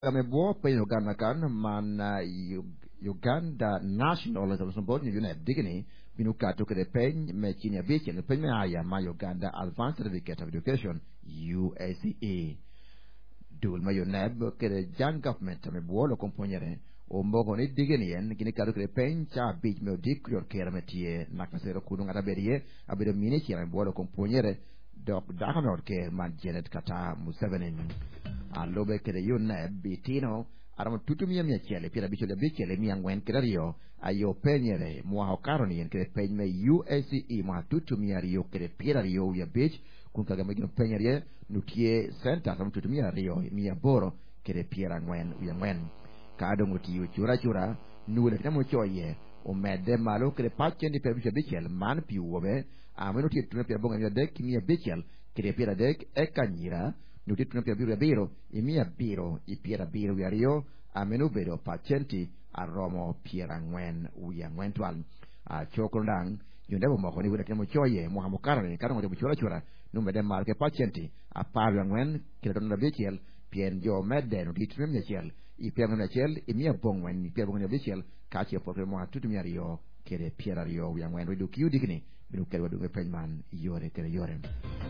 Kami buo pe Uganda kan man Uganda national as a board you net digni binuka to the pen me chinya beach and pen me aya ma Uganda Advanced Certificate of Education USCA dul ma yoneb ke the Jan government me buo lo componiere o mbogo ni digni en kini ka to the pen cha beach me dik your care metie nakasero kununga taberie abedo mini chinya buo lo componiere dok dakanor ke man Janet Kata Museveni allobe che io ne bitino aramo tutto mia chele pira bicho le bicele mi angwen crerio ayo penyere mo ho karoni en che penme USCE ma tutto mia rio che pira rio ya bich kun kaga me penyere nutie senta aramo tutto mia rio mia boro che pira ngwen ya ngwen kado ngoti yu chura nule tamo choye o mede malo che pacche di per bicho bicel man più obe a meno che tu per bonga mia dek mia bicel che pira dek e cagnira nuti tuna pia biru biro i mia biro i piera biro yario a menu biro pacienti a romo piera ngwen uya ngwen twal a chokondang yundebo moko ni wala kemo choye mo hamokarane karo mo chura numbe de mal ke pacienti a pavia ngwen ke don na bichel pien jo medde nuti tuna mia chel i piera na chel i mia bongwen i piera bongwen bichel ka che po mo tutu mia rio ke de piera rio uya ngwen do kiu digni binu ke wadu penman yore ke yore